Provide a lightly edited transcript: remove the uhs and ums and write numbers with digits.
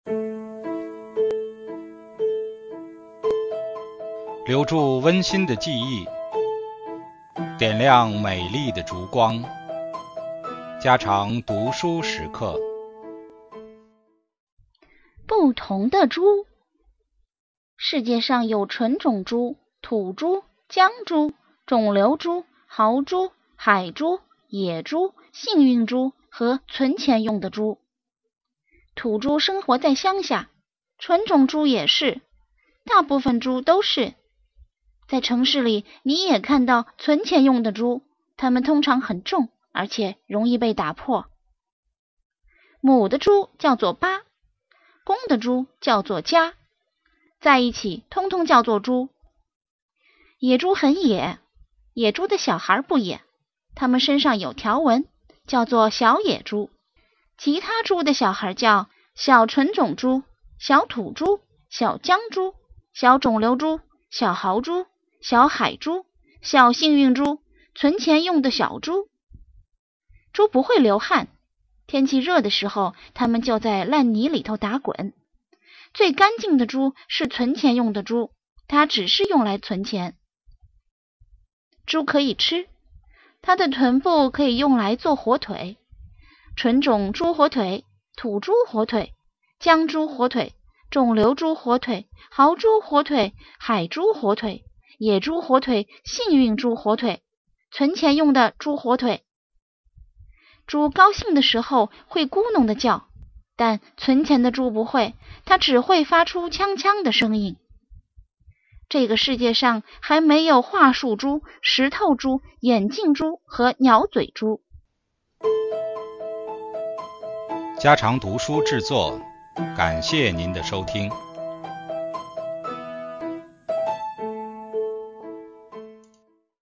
留住温馨的记忆，点亮美丽的烛光，家常读书时刻。 不同的猪。世界上有纯种猪、土猪、江猪、种瘤猪、豪猪、海猪、野猪、幸运猪和存钱用的猪。土猪生活在乡下，纯种猪也是，大部分猪都是。在城市里，你也看到存钱用的猪，它们通常很重，而且容易被打破。母的猪叫做巴，公的猪叫做家，在一起通通叫做猪。野猪很野，野猪的小孩不野，它们身上有条纹，叫做小野猪。其他猪的小孩叫小纯种猪、小土猪、小江猪、小种瘤猪、小豪猪、小海猪、小幸运猪、存钱用的小猪。猪不会流汗，天气热的时候，它们就在烂泥里头打滚。最干净的猪是存钱用的猪，它只是用来存钱。猪可以吃，它的臀部可以用来做火腿，纯种猪火腿、土猪火腿、江猪火腿、种瘤猪火腿、豪猪火腿、海猪火腿、野猪火腿、幸运猪火腿，存钱用的猪火腿。猪高兴的时候会咕哝的叫，但存钱的猪不会，它只会发出锵锵的声音。这个世界上还没有桦树猪、石头猪、眼镜猪和鸟嘴猪。 家常读书制作，感谢您的收听。